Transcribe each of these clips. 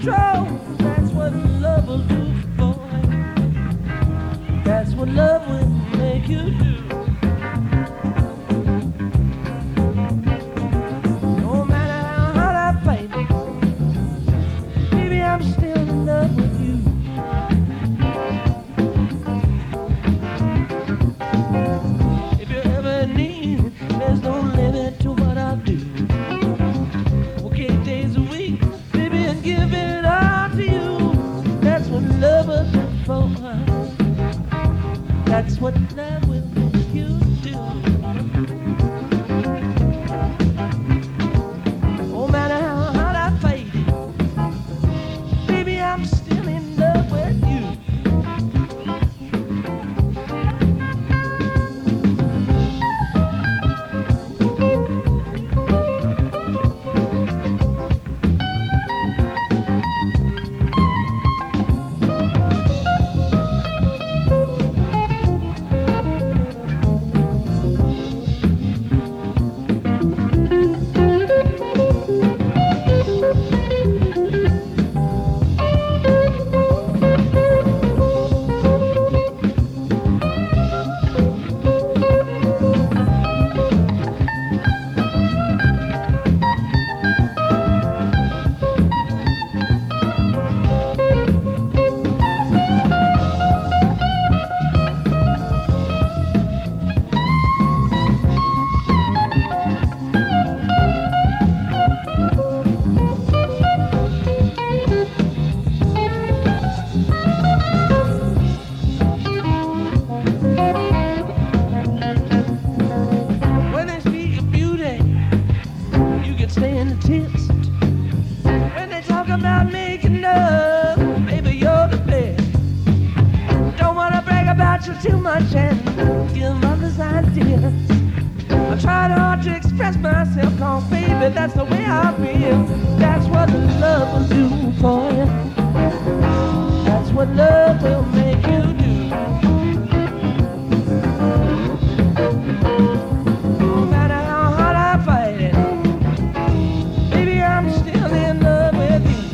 control. That's what love will do for you. That's what love will make you do. No matter how hard I fight, baby, I'm still in love with you. If you ever need, there's no limit to what I'll do. Okay, days a week, baby, and give it all to you. That's what love will do for us. That's what love will make you do. No matter how hard I fight it, baby, I'm still in love with you. When they speak of beauty, you can stay in the test. When they talk about making love, baby, you're the best. Don't wanna brag about you too much and give others ideas. I tried hard to express myself, cause baby, that's the way I feel. That's what love will do for you. That's what love will make you do. No matter how hard I fight it, baby, I'm still in love with you.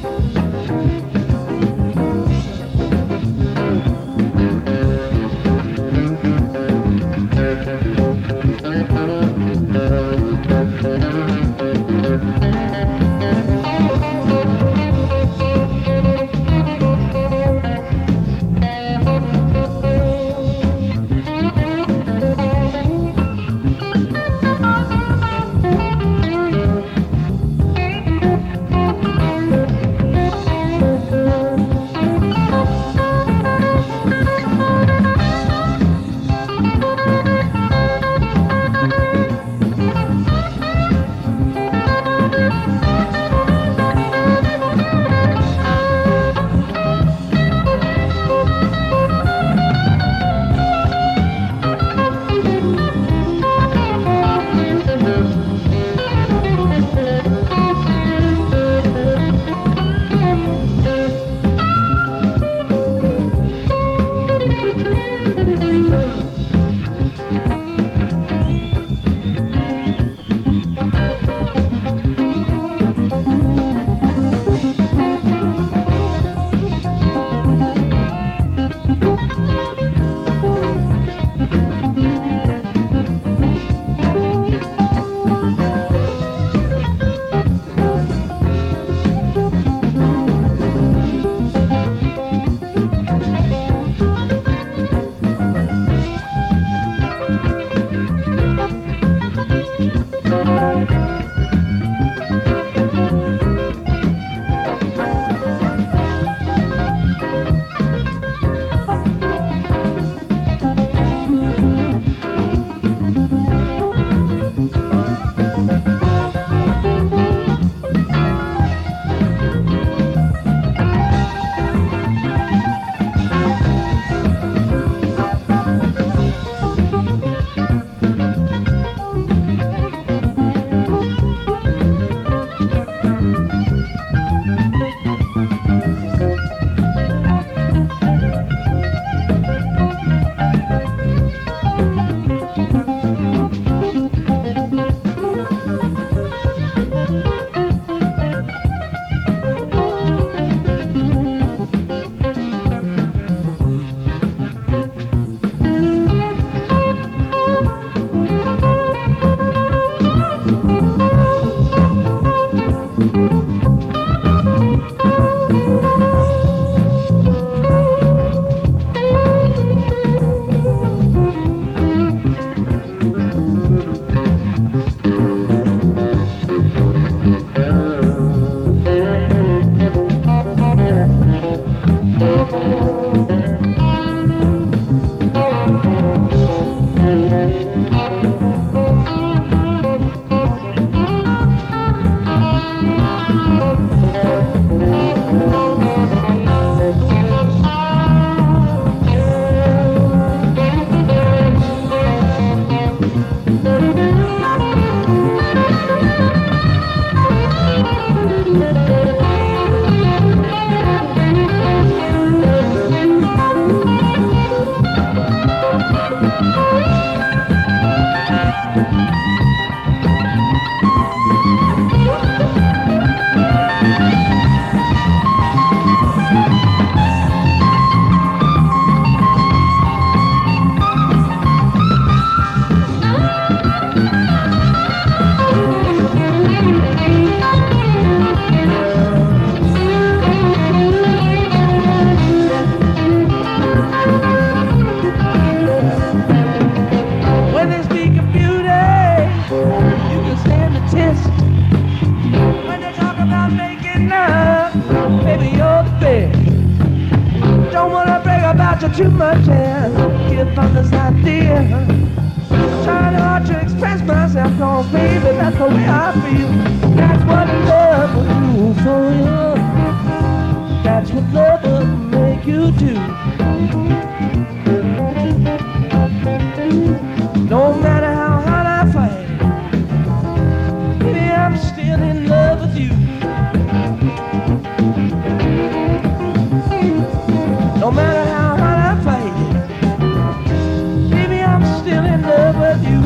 When they speak of beauty, you can stand the test. When they talk about making love, baby, you're the best. Don't wanna brag about you too much and give up this idea. I'm trying hard to express myself, cause baby, that's the way I feel. That's what love will do for you. That's what love will make you do. No matter how hard I fight, baby, I'm still in love with you. No matter how hard I fight, baby, I'm still in love with you.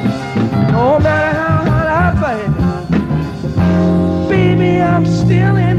No matter how hard I fight, baby, I'm still in